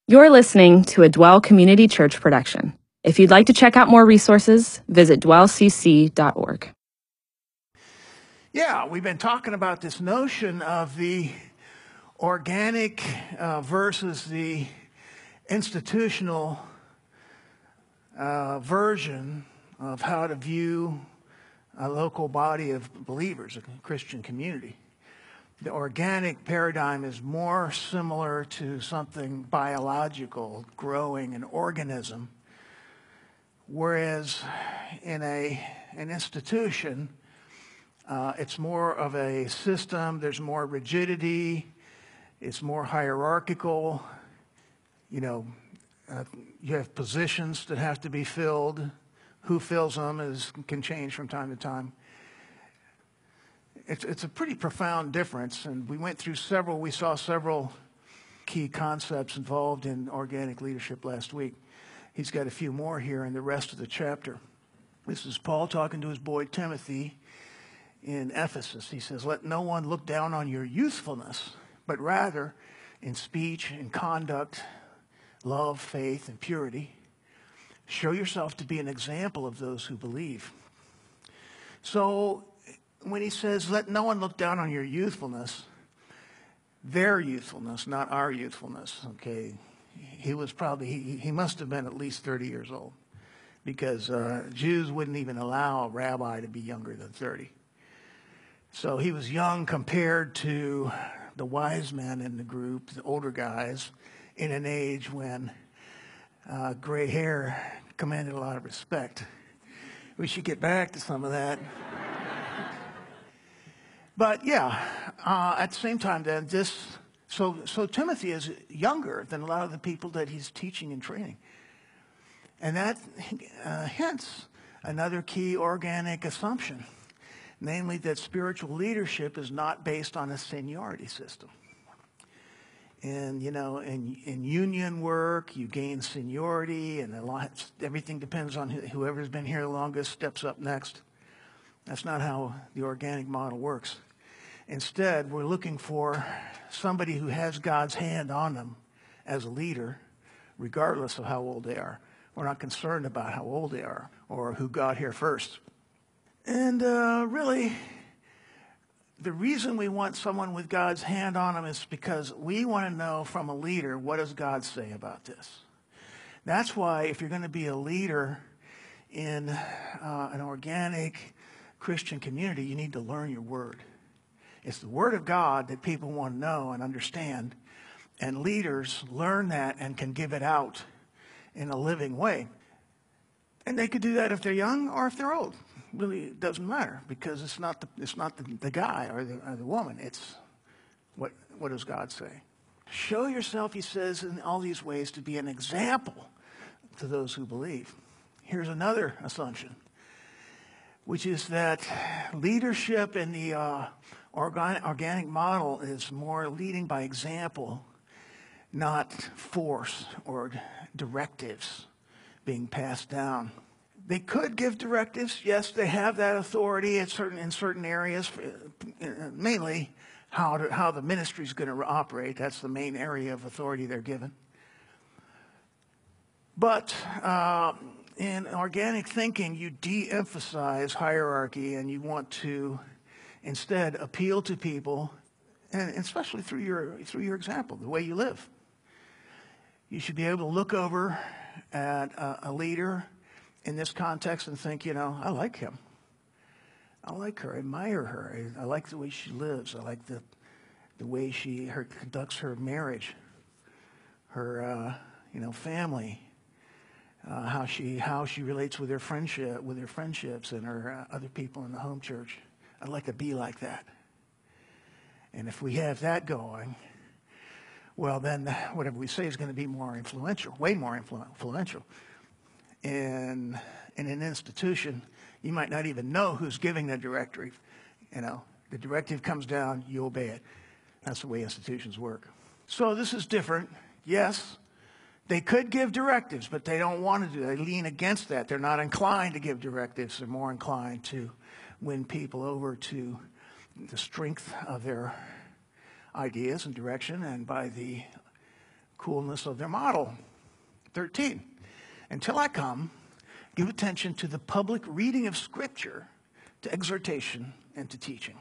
You're listening to a Dwell Community Church production. If you'd like to check out more resources, visit dwellcc.org. Yeah, we've been talking about this notion of the organic versus the institutional version of how to view a local body of believers, a Christian community. The organic paradigm is more similar to something biological, growing, an organism, whereas in an institution, it's more of a system. There's more rigidity. It's more hierarchical. You have positions that have to be filled. Who fills them can change from time to time. It's a pretty profound difference, and we saw several key concepts involved in organic leadership last week. He's got a few more here in the rest of the chapter. This is Paul talking to his boy Timothy in Ephesus. He says, "Let no one look down on your youthfulness, but rather in speech and conduct, love, faith, and purity, show yourself to be an example of those who believe." So when he says, "Let no one look down on your youthfulness," their youthfulness, not our youthfulness, okay? He must have been at least 30 years old, because Jews wouldn't even allow a rabbi to be younger than 30. So he was young compared to the wise men in the group, the older guys, in an age when gray hair commanded a lot of respect. We should get back to some of that. But yeah, at the same time, then so Timothy is younger than a lot of the people that he's teaching and training, and that hence another key organic assumption, namely that spiritual leadership is not based on a seniority system. And in union work, you gain seniority, and everything depends on whoever's been here the longest steps up next. That's not how the organic model works. Instead, we're looking for somebody who has God's hand on them as a leader, regardless of how old they are. We're not concerned about how old they are or who got here first. And really, the reason we want someone with God's hand on them is because we want to know from a leader, what does God say about this? That's why if you're going to be a leader in an organic Christian community, you need to learn your word. It's the word of God that people want to know and understand, and leaders learn that and can give it out in a living way. And they could do that if they're young or if they're old. Really, it doesn't matter, because it's not the guy or the woman. It's what does God say? Show yourself, he says, in all these ways to be an example to those who believe. Here's another assumption, which is that leadership in the organic model is more leading by example, not force or directives being passed down. They could give directives. Yes, they have that authority in certain areas, mainly how the ministry is going to operate. That's the main area of authority they're given. But in organic thinking, you de-emphasize hierarchy, and you want to instead appeal to people, and especially through your example, the way you live. You should be able to look over at a leader in this context and think, I like him. I like her. I admire her. I like the way she lives. I like the way she conducts her marriage, her family, how she relates with her friendships and her other people in the home church. I'd like to be like that. And if we have that going, well, then whatever we say is going to be more influential, way more influential. In an institution, you might not even know who's giving the directive. The directive comes down, you obey it. That's the way institutions work. So this is different. Yes, they could give directives, but they don't want to do that. They lean against that. They're not inclined to give directives. They're more inclined to win people over to the strength of their ideas and direction, and by the coolness of their model. 13, until I come, give attention to the public reading of Scripture, to exhortation, and to teaching.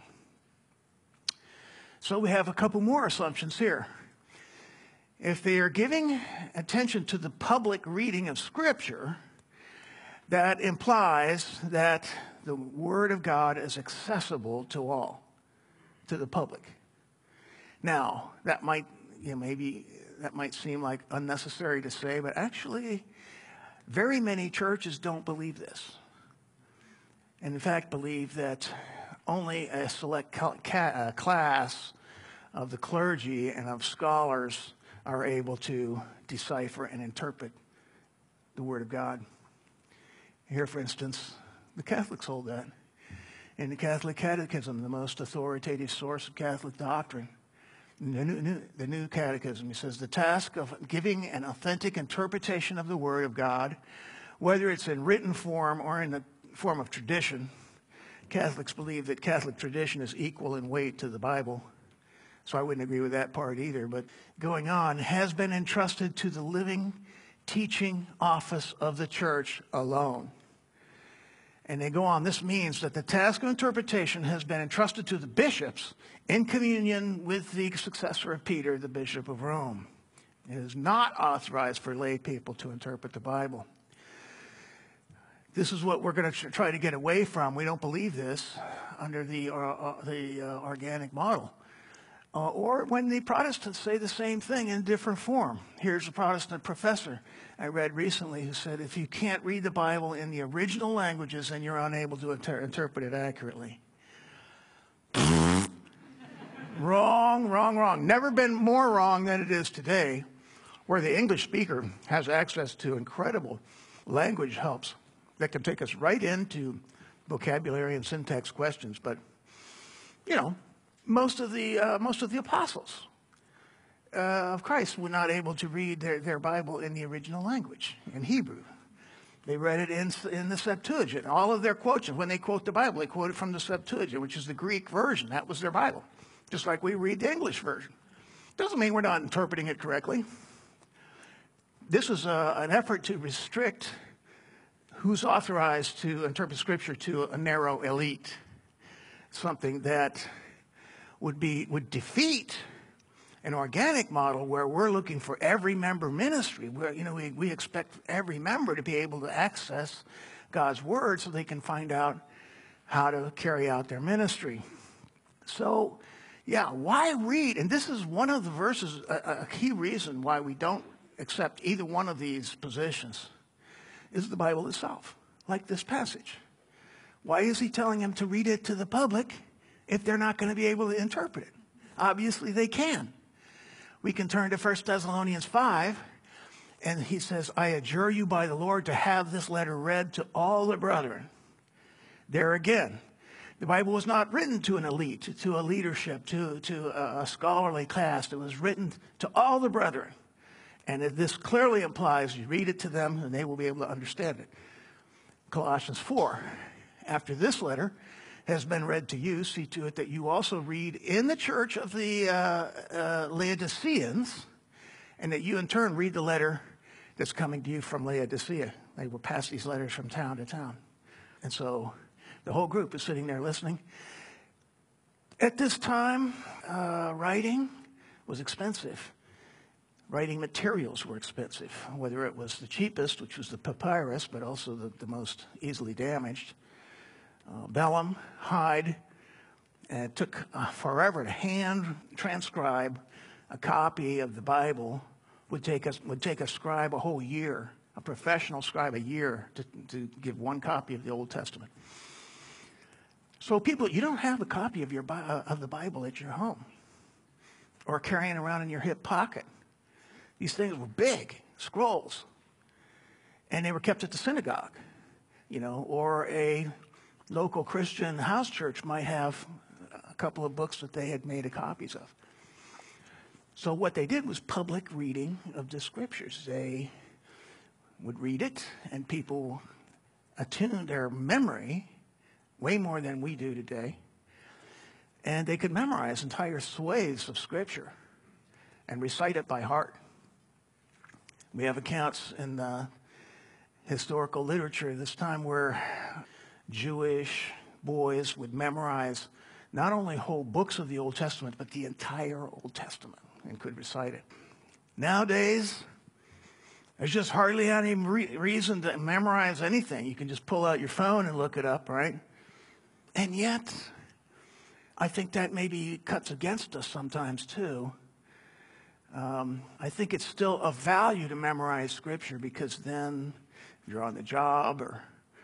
So we have a couple more assumptions here. If they are giving attention to the public reading of Scripture, that implies that the Word of God is accessible to all, to the public. Now, that might, maybe that might seem like unnecessary to say, but actually, very many churches don't believe this. And in fact, believe that only a select class of the clergy and of scholars are able to decipher and interpret the Word of God. Here, for instance, the Catholics hold that. In the Catholic Catechism, the most authoritative source of Catholic doctrine, the New Catechism, he says, the task of giving an authentic interpretation of the Word of God, whether it's in written form or in the form of tradition. Catholics believe that Catholic tradition is equal in weight to the Bible, so I wouldn't agree with that part either. But going on, has been entrusted to the living teaching office of the church alone. And they go on, this means that the task of interpretation has been entrusted to the bishops in communion with the successor of Peter, the Bishop of Rome. It is not authorized for lay people to interpret the Bible. This is what we're going to try to get away from. We don't believe this under the organic model. Or when the Protestants say the same thing in different form. Here's a Protestant professor I read recently who said, if you can't read the Bible in the original languages, then you're unable to interpret it accurately. Wrong. Never been more wrong than it is today, where the English speaker has access to incredible language helps that can take us right into vocabulary and syntax questions. But, most of the apostles of Christ were not able to read their Bible in the original language, in Hebrew. They read it in the Septuagint. All of their quotes, when they quote the Bible, they quote it from the Septuagint, which is the Greek version. That was their Bible, just like we read the English version. Doesn't mean we're not interpreting it correctly. This is an effort to restrict who's authorized to interpret Scripture to a narrow elite, something that would defeat an organic model where we're looking for every member ministry, where we expect every member to be able to access God's Word so they can find out how to carry out their ministry. So, why read? And this is one of the verses, a key reason why we don't accept either one of these positions is the Bible itself, like this passage. Why is he telling them to read it to the public if they're not going to be able to interpret it? Obviously, they can. We can turn to 1 Thessalonians 5, and he says, I adjure you by the Lord to have this letter read to all the brethren. There again, the Bible was not written to an elite, to a leadership, to a scholarly class. It was written to all the brethren. And this clearly implies you read it to them and they will be able to understand it. Colossians 4, after this letter has been read to you, see to it that you also read in the church of the Laodiceans, and that you in turn read the letter that's coming to you from Laodicea. They will pass these letters from town to town. And so the whole group is sitting there listening. At this time, writing was expensive. Writing materials were expensive, whether it was the cheapest, which was the papyrus, but also the most easily damaged. Vellum, hide, and it took forever to hand transcribe a copy of the Bible. Would take a scribe a whole year, a professional scribe a year to give one copy of the Old Testament. So people, you don't have a copy of the Bible at your home or carrying around in your hip pocket. These things were big scrolls, and they were kept at the synagogue, or a local Christian house church might have a couple of books that they had made copies of. So what they did was public reading of the Scriptures. They would read it, and people attuned their memory way more than we do today, and they could memorize entire swathes of Scripture and recite it by heart. We have accounts in historical literature this time where Jewish boys would memorize not only whole books of the Old Testament, but the entire Old Testament and could recite it. Nowadays, there's just hardly any reason to memorize anything. You can just pull out your phone and look it up, right? And yet, I think that maybe cuts against us sometimes too. I think it's still of value to memorize Scripture because then if you're on the job or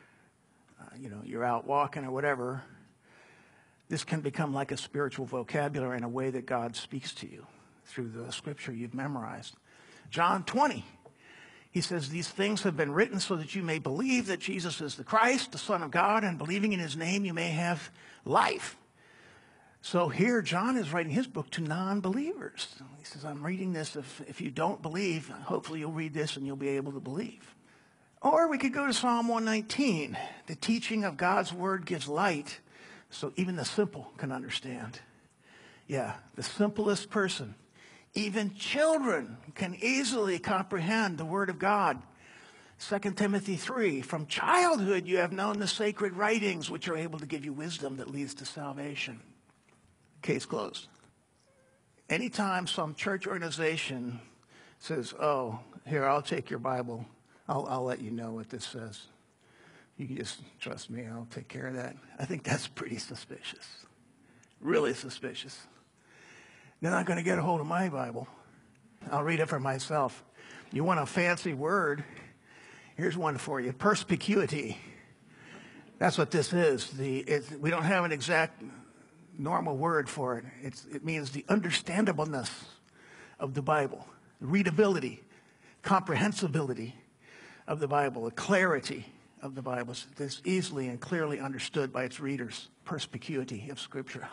you're out walking or whatever, this can become like a spiritual vocabulary in a way that God speaks to you through the Scripture you've memorized. John 20, he says, these things have been written so that you may believe that Jesus is the Christ, the Son of God, and believing in his name you may have life. So here John is writing his book to non-believers. He says, I'm reading this. If you don't believe, hopefully you'll read this and you'll be able to believe. Or we could go to Psalm 119. The teaching of God's word gives light so even the simple can understand. Yeah, the simplest person, even children, can easily comprehend the word of God. 2 Timothy 3, from childhood you have known the sacred writings which are able to give you wisdom that leads to salvation. Case closed. Anytime some church organization says, oh, here, I'll take your Bible. I'll let you know what this says. You can just trust me. I'll take care of that. I think that's pretty suspicious. Really suspicious. They're not going to get a hold of my Bible. I'll read it for myself. You want a fancy word? Here's one for you. Perspicuity. That's what this is. We don't have an exact normal word for it. It means the understandableness of the Bible, readability, comprehensibility of the Bible, the clarity of the Bible that's easily and clearly understood by its readers. Perspicuity of Scripture.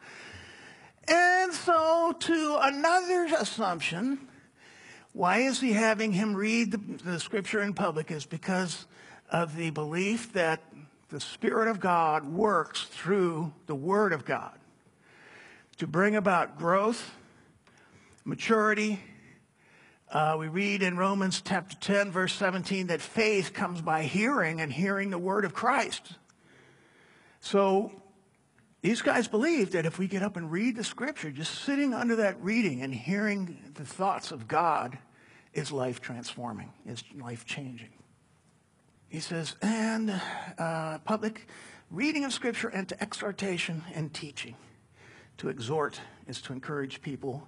And so to another assumption, why is he having him read the Scripture in public is because of the belief that the Spirit of God works through the Word of God to bring about growth, maturity. We read in Romans chapter 10, verse 17, that faith comes by hearing and hearing the Word of Christ. So these guys believe that if we get up and read the Scripture, just sitting under that reading and hearing the thoughts of God is life transforming, is life changing. He says, and public reading of Scripture and to exhortation and teaching. To exhort is to encourage people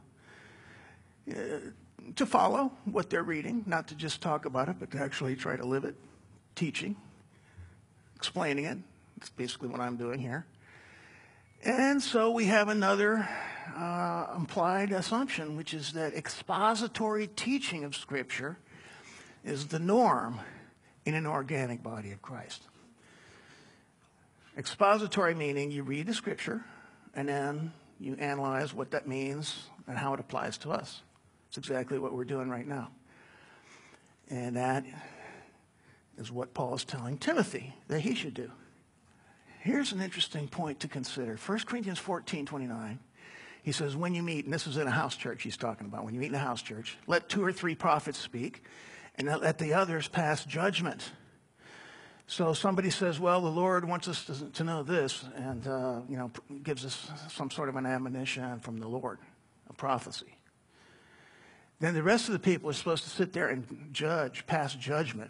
to follow what they're reading, not to just talk about it, but to actually try to live it. Teaching, explaining it. That's basically what I'm doing here. And so we have another implied assumption, which is that expository teaching of Scripture is the norm in an organic body of Christ. Expository meaning you read the Scripture and then you analyze what that means and how it applies to us. It's exactly what we're doing right now. And that is what Paul is telling Timothy that he should do. Here's an interesting point to consider. 1 Corinthians 14:29, he says, when you meet, and this is in a house church he's talking about, when you meet in a house church, let 2 or 3 prophets speak, and let the others pass judgment. So somebody says, well, the Lord wants us to know this, and gives us some sort of an admonition from the Lord, a prophecy. Then the rest of the people are supposed to sit there and judge, pass judgment.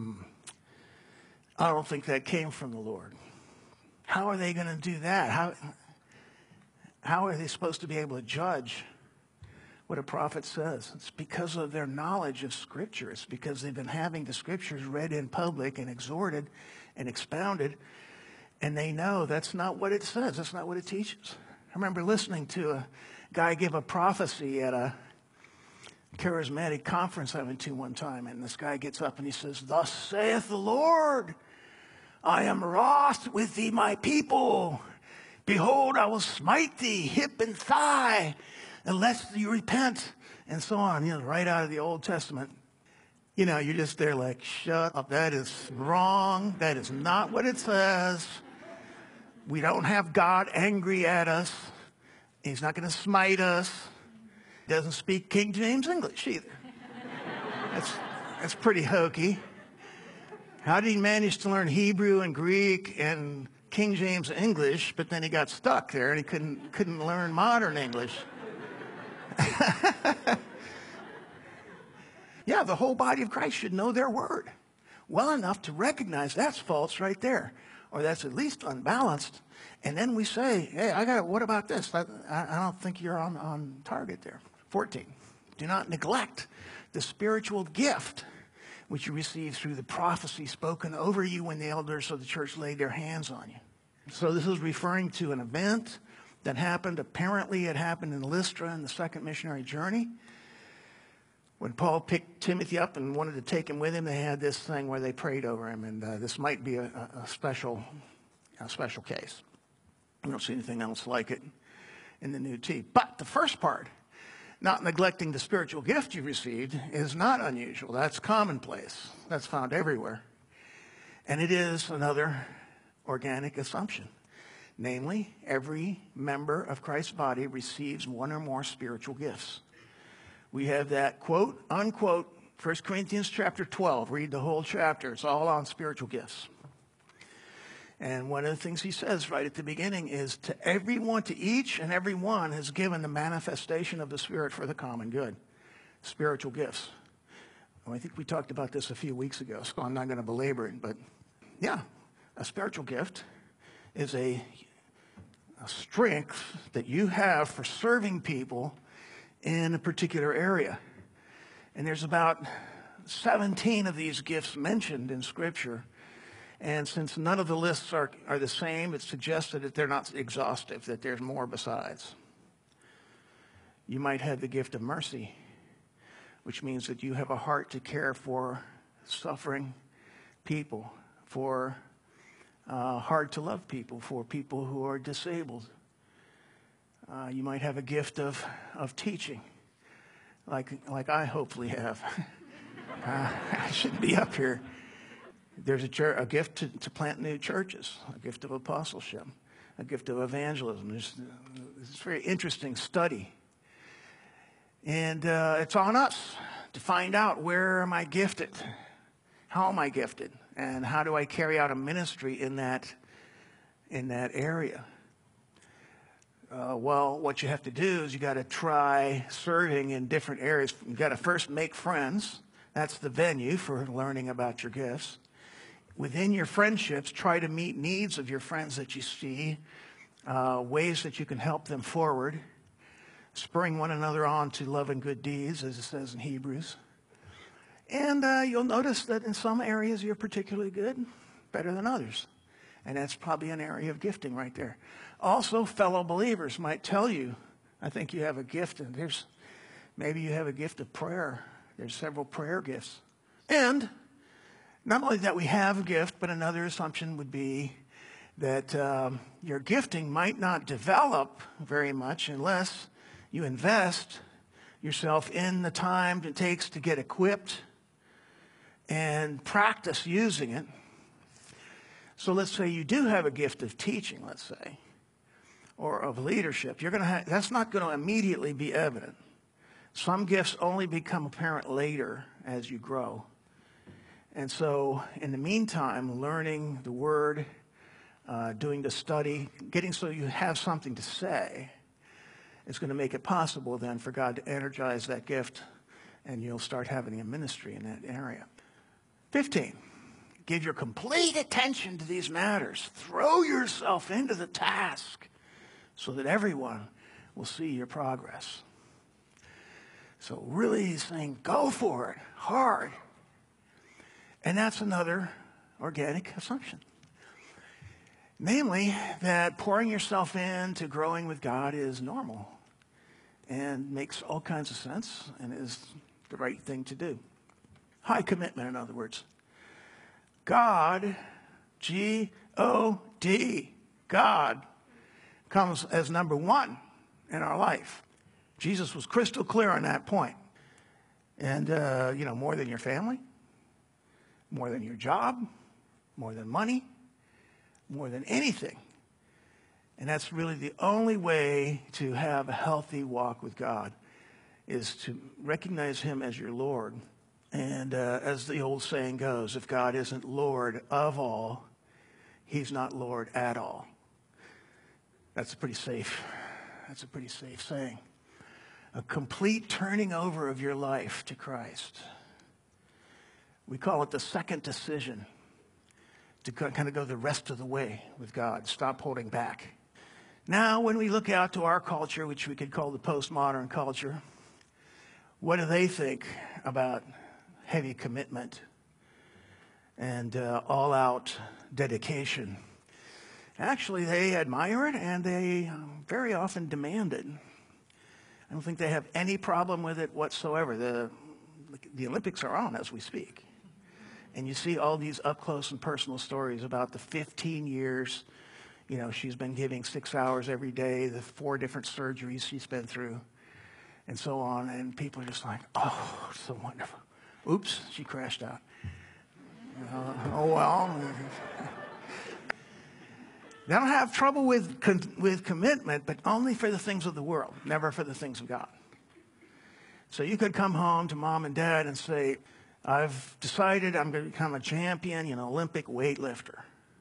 I don't think that came from the Lord. How are they going to do that? How are they supposed to be able to judge what a prophet says? It's because of their knowledge of Scripture. It's because they've been having the Scriptures read in public and exhorted and expounded, and they know that's not what it says. That's not what it teaches. I remember listening to a guy give a prophecy at a charismatic conference I went to one time, and this guy gets up and he says, thus saith the Lord, I am wroth with thee, my people. Behold, I will smite thee, hip and thigh, unless you repent, and so on, right out of the Old Testament. You're just there like, shut up, that is wrong, that is not what it says. We don't have God angry at us. He's not going to smite us. Doesn't speak King James English either. That's pretty hokey. How did he manage to learn Hebrew and Greek and King James English, but then he got stuck there and he couldn't learn modern English? Yeah, the whole body of Christ should know their word well enough to recognize that's false right there, or that's at least unbalanced. And then we say, hey, what about this? I don't think you're on target there. 14, do not neglect the spiritual gift which you received through the prophecy spoken over you when the elders of the church laid their hands on you. So this is referring to an event that happened. Apparently it happened in Lystra in the second missionary journey. When Paul picked Timothy up and wanted to take him with him, they had this thing where they prayed over him, and this might be a special case. I don't see anything else like it in the New T. But the first part, not neglecting the spiritual gift you received, is not unusual. That's commonplace. That's found everywhere. And it is another organic assumption. Namely, every member of Christ's body receives one or more spiritual gifts. We have that quote, unquote, 1 Corinthians chapter 12. Read the whole chapter. It's all on spiritual gifts. And one of the things he says right at the beginning is, to everyone, to each and every one is given the manifestation of the Spirit for the common good. Spiritual gifts. Well, I think we talked about this a few weeks ago, so I'm not going to belabor it. But yeah, a spiritual gift is a strength that you have for serving people in a particular area. And there's about 17 of these gifts mentioned in Scripture. And since none of the lists are the same, it's suggested that they're not exhaustive, that there's more besides. You might have the gift of mercy, which means that you have a heart to care for suffering people, for hard to love people, for people who are disabled. You might have a gift of teaching, like I hopefully have. I shouldn't be up here. There's a gift to plant new churches, a gift of apostleship, a gift of evangelism. It's a very interesting study. And it's on us to find out, where am I gifted? How am I gifted? And how do I carry out a ministry in that area? Well, what you have to do is you got to try serving in different areas. You got to first make friends. That's the venue for learning about your gifts. Within your friendships, try to meet needs of your friends that you see, ways that you can help them forward, spurring one another on to love and good deeds, as it says in Hebrews. And you'll notice that in some areas you're particularly good, better than others. And that's probably an area of gifting right there. Also, fellow believers might tell you, I think you have a gift, and maybe you have a gift of prayer. There's several prayer gifts. And not only that we have a gift, but another assumption would be that your gifting might not develop very much unless you invest yourself in the time it takes to get equipped and practice using it. So let's say you do have a gift of teaching, let's say, or of leadership. That's not going to immediately be evident. Some gifts only become apparent later as you grow. And so, in the meantime, learning the Word, doing the study, getting so you have something to say, is going to make it possible then for God to energize that gift, and you'll start having a ministry in that area. 15, give your complete attention to these matters. Throw yourself into the task so that everyone will see your progress. So really he's saying, go for it, hard. And that's another organic assumption. Namely, that pouring yourself into growing with God is normal and makes all kinds of sense and is the right thing to do. High commitment, in other words. God, G-O-D, God, comes as number one in our life. Jesus was crystal clear on that point. And, more than your family, more than your job, more than money, more than anything. And that's really the only way to have a healthy walk with God, is to recognize him as your Lord And as the old saying goes, if God isn't Lord of all, he's not Lord at all. That's a pretty safe saying. A complete turning over of your life to Christ. We call it the second decision, to kind of go the rest of the way with God. Stop holding back. Now, when we look out to our culture, which we could call the postmodern culture, what do they think about heavy commitment and all-out dedication? Actually, they admire it, and they very often demand it. I don't think they have any problem with it whatsoever. The Olympics are on as we speak. And you see all these up-close and personal stories about the 15 years, she's been giving 6 hours every day, the 4 different surgeries she's been through, and so on. And people are just like, oh, so wonderful. Oops, she crashed out. Oh, well. They don't have trouble with commitment, but only for the things of the world, never for the things of God. So you could come home to mom and dad and say, I've decided I'm going to become a champion, Olympic weightlifter.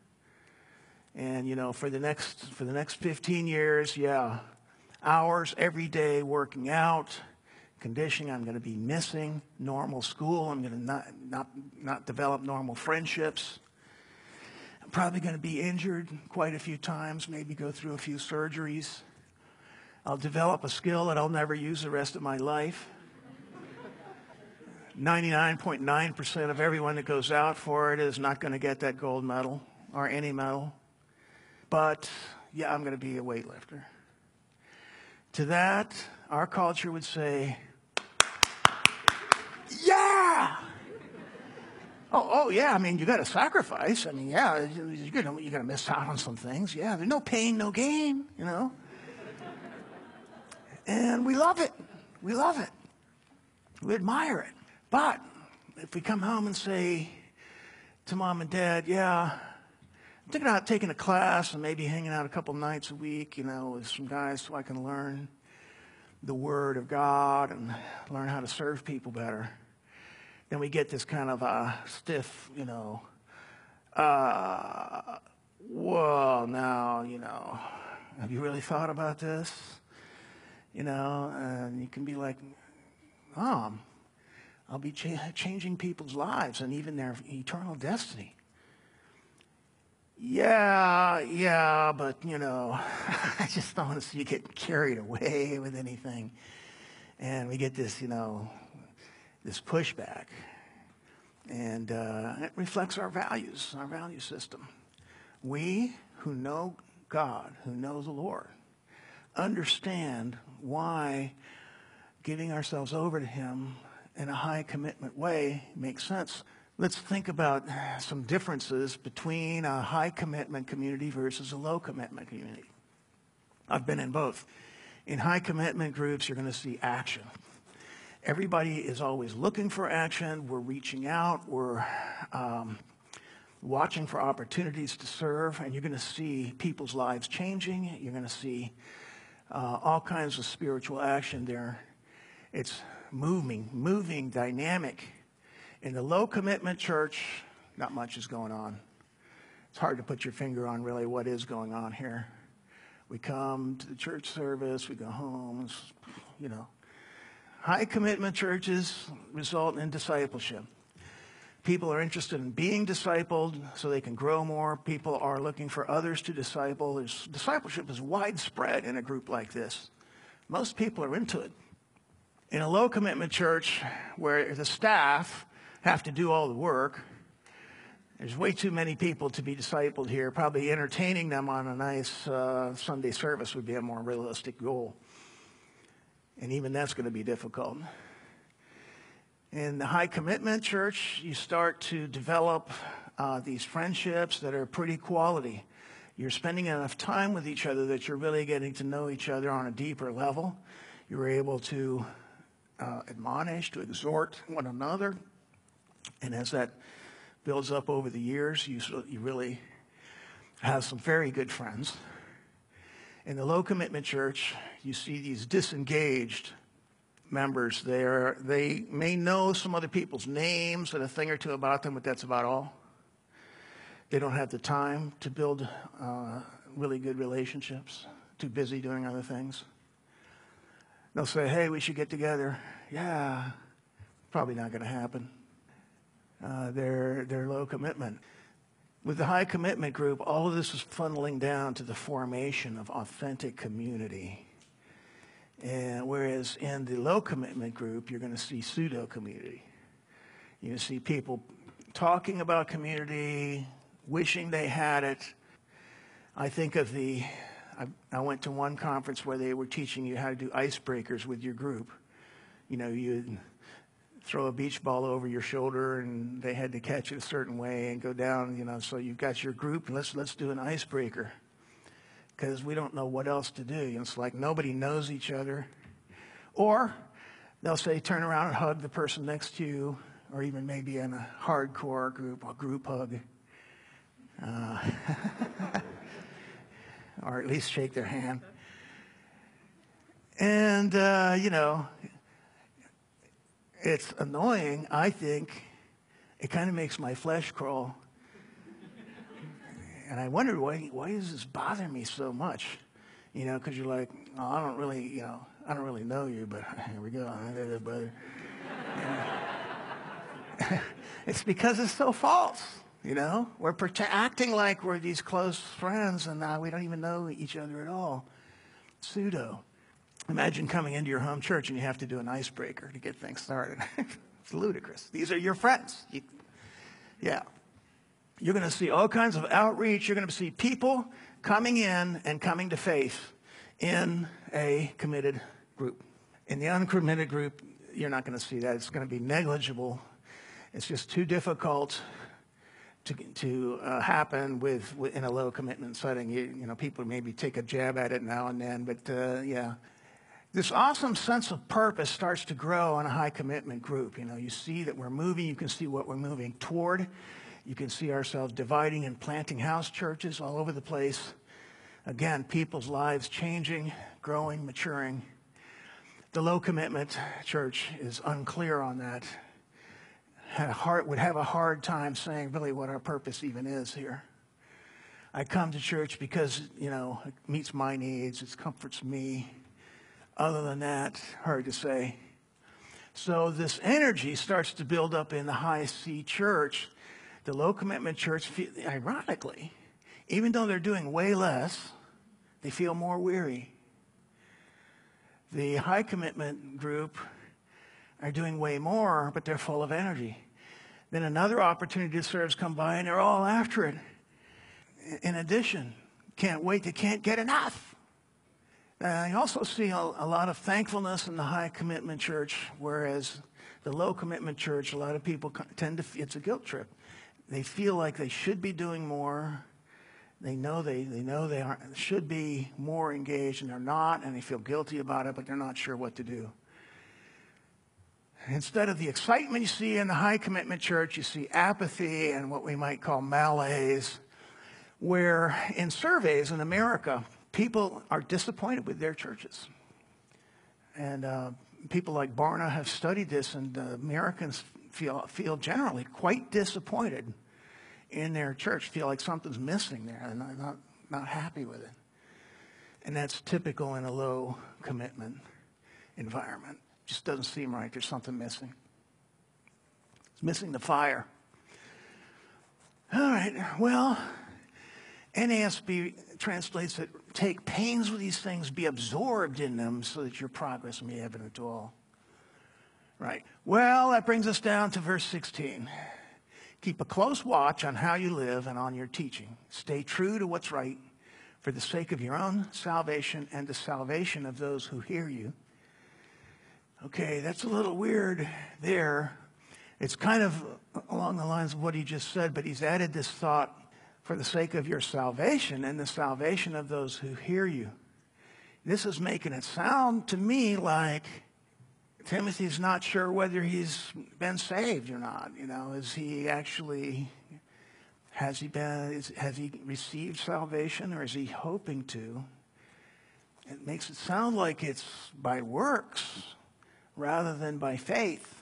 And, for the next 15 years, hours every day working out, conditioning. I'm going to be missing normal school. I'm going to not develop normal friendships. I'm probably going to be injured quite a few times, maybe go through a few surgeries. I'll develop a skill that I'll never use the rest of my life. 99.9% of everyone that goes out for it is not going to get that gold medal or any medal. But, I'm going to be a weightlifter. To that, our culture would say, yeah! Oh, yeah, you got to sacrifice. You're going to miss out on some things. Yeah, there's no pain, no gain, And we love it. We love it. We admire it. But if we come home and say to mom and dad, I'm thinking about taking a class and maybe hanging out a couple nights a week, with some guys so I can learn the Word of God and learn how to serve people better. Then we get this kind of stiff, well, now, have you really thought about this? And you can be like, Mom, I'll be changing people's lives and even their eternal destiny. Yeah, but, I just don't want to see you get carried away with anything. And we get this, this pushback. And it reflects our values, our value system. We who know God, who know the Lord, understand why giving ourselves over to Him in a high commitment way makes sense. Let's think about some differences between a high commitment community versus a low commitment community. I've been in both. In high commitment groups, you're going to see action. Everybody is always looking for action. We're reaching out. We're watching for opportunities to serve, and you're going to see people's lives changing. You're going to see all kinds of spiritual action there. It's moving, dynamic. In the low commitment church, not much is going on. It's hard to put your finger on really what is going on here. We come to the church service, we go home, High commitment churches result in discipleship. People are interested in being discipled so they can grow more. People are looking for others to disciple. Discipleship is widespread in a group like this. Most people are into it. In a low commitment church where the staff have to do all the work, there's way too many people to be discipled here. Probably entertaining them on a nice Sunday service would be a more realistic goal. And even that's going to be difficult. In the high commitment church, you start to develop these friendships that are pretty quality. You're spending enough time with each other that you're really getting to know each other on a deeper level. You're able to admonish, to exhort one another. And as that builds up over the years, you really have some very good friends. In the low commitment church, you see these disengaged members there, they may know some other people's names and a thing or two about them, but that's about all. They don't have the time to build really good relationships, too busy doing other things. They'll say, hey, we should get together. Yeah, probably not going to happen. They're low commitment. With the high commitment group, all of this is funneling down to the formation of authentic community. And whereas in the low commitment group, you're going to see pseudo community. You're going to see people talking about community, wishing they had it. I think of I went to one conference where they were teaching you how to do icebreakers with your group. You know, you'd throw a beach ball over your shoulder and they had to catch it a certain way and go down, you know, so you've got your group and let's do an icebreaker. Because we don't know what else to do. You know, it's like nobody knows each other. Or they'll say, turn around and hug the person next to you, or even maybe in a hardcore a group hug. Or at least shake their hand. And, you know, it's annoying, I think. It kind of makes my flesh crawl. And I wondered, why does this bother me so much? You know, because you're like, oh, I don't really know you, but here we go. It's because it's so false, you know? We're acting like we're these close friends, and we don't even know each other at all. Pseudo. Imagine coming into your home church and you have to do an icebreaker to get things started. It's ludicrous. These are your friends. Yeah. You're going to see all kinds of outreach. You're going to see people coming in and coming to faith in a committed group. In the uncommitted group, you're not going to see that. It's going to be negligible. It's just too difficult to happen in a low commitment setting. You know, people maybe take a jab at it now and then, but yeah. This awesome sense of purpose starts to grow in a high commitment group. You know, you see that we're moving. You can see what we're moving toward. You can see ourselves dividing and planting house churches all over the place. Again, people's lives changing, growing, maturing. The low commitment church is unclear on that. Would have a hard time saying really what our purpose even is here. I come to church because, you know, it meets my needs. It comforts me. Other than that, hard to say. So this energy starts to build up in the high C church. The low commitment church, ironically, even though they're doing way less, they feel more weary. The high commitment group are doing way more, but they're full of energy. Then another opportunity to serve come by, and they're all after it. In addition, can't wait, they can't get enough. I also see a lot of thankfulness in the high commitment church, whereas the low commitment church, a lot of people tend to, it's a guilt trip. They feel like they should be doing more. They know they should be more engaged, and they're not, and they feel guilty about it, but they're not sure what to do. Instead of the excitement you see in the high commitment church, you see apathy and what we might call malaise, where in surveys in America, people are disappointed with their churches. And people like Barna have studied this, and Americans feel generally quite disappointed in their church, feel like something's missing there, and not happy with it. And that's typical in a low commitment environment. Just doesn't seem right. There's something missing. It's missing the fire. All right, well, NASB translates it, take pains with these things, be absorbed in them so that your progress may be evident to all. Right. Well, that brings us down to verse 16. Keep a close watch on how you live and on your teaching. Stay true to what's right for the sake of your own salvation and the salvation of those who hear you. Okay, that's a little weird there. It's kind of along the lines of what he just said, but he's added this thought, for the sake of your salvation and the salvation of those who hear you. This is making it sound to me like Timothy's not sure whether he's been saved or not. You know, has he received salvation, or is he hoping to? It makes it sound like it's by works, rather than by faith.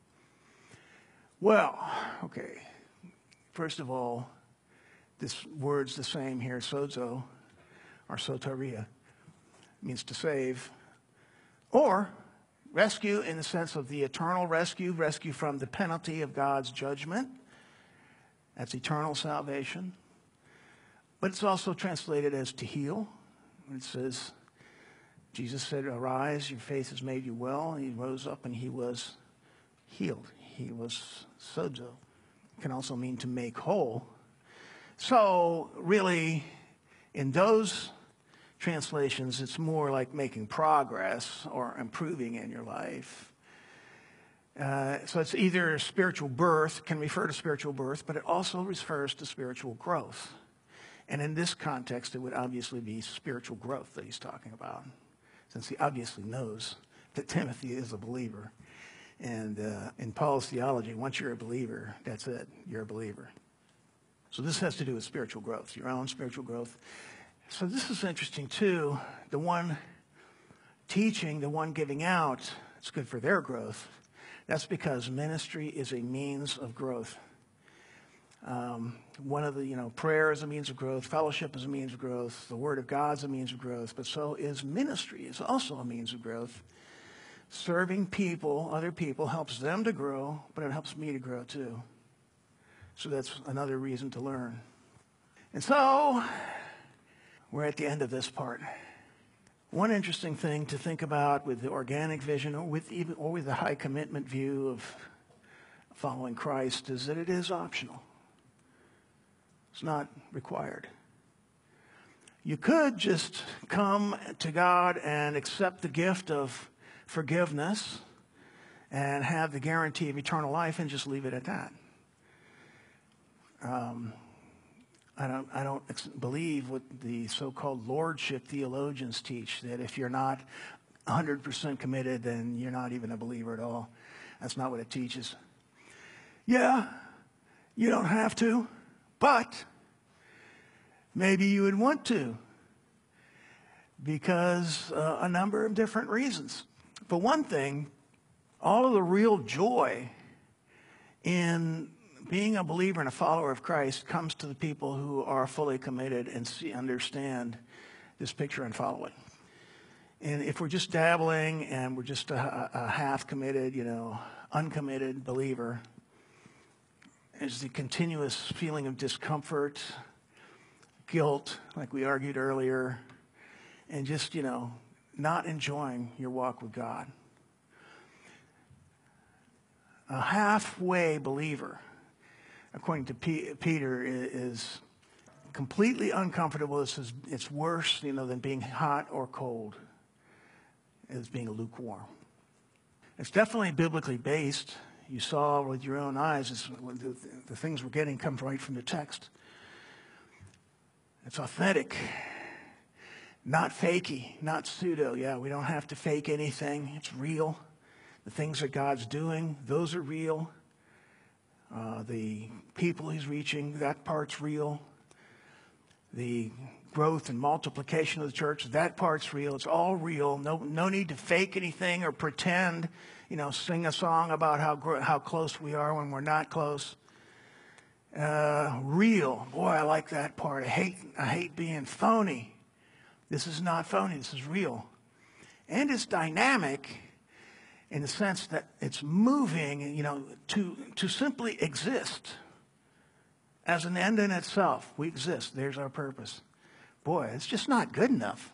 Well, okay. First of all, this word's the same here, sozo, or soteria, means to save, or rescue in the sense of the eternal rescue from the penalty of God's judgment. That's eternal salvation. But it's also translated as to heal. It says, Jesus said, arise, your faith has made you well. And he rose up and he was healed. He was sozo. It can also mean to make whole. So really, in those translations, it's more like making progress or improving in your life. So it's either spiritual birth, can refer to spiritual birth, but it also refers to spiritual growth. And in this context, it would obviously be spiritual growth that he's talking about, since he obviously knows that Timothy is a believer. And in Paul's theology, once you're a believer, that's it. You're a believer. So this has to do with spiritual growth, your own spiritual growth. So this is interesting, too. The one teaching, the one giving out, it's good for their growth. That's because ministry is a means of growth. One of the, prayer is a means of growth. Fellowship is a means of growth. The Word of God is a means of growth. But so is ministry. It's also a means of growth. Serving people, other people, helps them to grow, but it helps me to grow, too. So that's another reason to learn. And so we're at the end of this part. One interesting thing to think about with the organic vision or with the high commitment view of following Christ is that it is optional. It's not required. You could just come to God and accept the gift of forgiveness and have the guarantee of eternal life and just leave it at that. I don't believe what the so-called lordship theologians teach, that if you're not 100% committed, then you're not even a believer at all. That's not what it teaches. Yeah, you don't have to, but maybe you would want to, because a number of different reasons. For one thing, all of the real joy in being a believer and a follower of Christ comes to the people who are fully committed and understand this picture and follow it. And if we're just dabbling and we're just a half-committed, uncommitted believer, there's the continuous feeling of discomfort, guilt, like we argued earlier, and just, not enjoying your walk with God. A halfway believer, according to Peter, is completely uncomfortable. It's worse, than being hot or cold. It's being lukewarm. It's definitely biblically based. You saw with your own eyes, the things we're getting come right from the text. It's authentic, not fakey, not pseudo. Yeah, we don't have to fake anything. It's real. The things that God's doing, those are real. The people he's reaching, that part's real. The growth and multiplication of the church, that part's real. It's all real. No need to fake anything or pretend, sing a song about how close we are when we're not close. Real. Boy, I like that part. I hate being phony. This is not phony. This is real. And it's dynamic in the sense that it's moving, to simply exist as an end in itself. We exist. There's our purpose. Boy, it's just not good enough.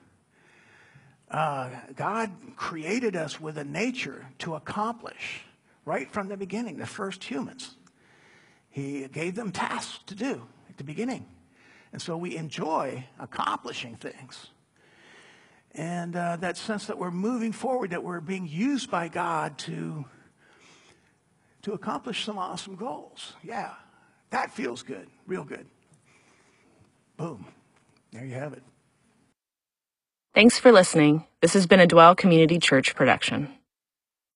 God created us with a nature to accomplish right from the beginning, the first humans. He gave them tasks to do at the beginning. And so we enjoy accomplishing things. And that sense that we're moving forward, that we're being used by God to accomplish some awesome goals. Yeah, that feels good, real good. Boom. There you have it. Thanks for listening. This has been a Dwell Community Church production.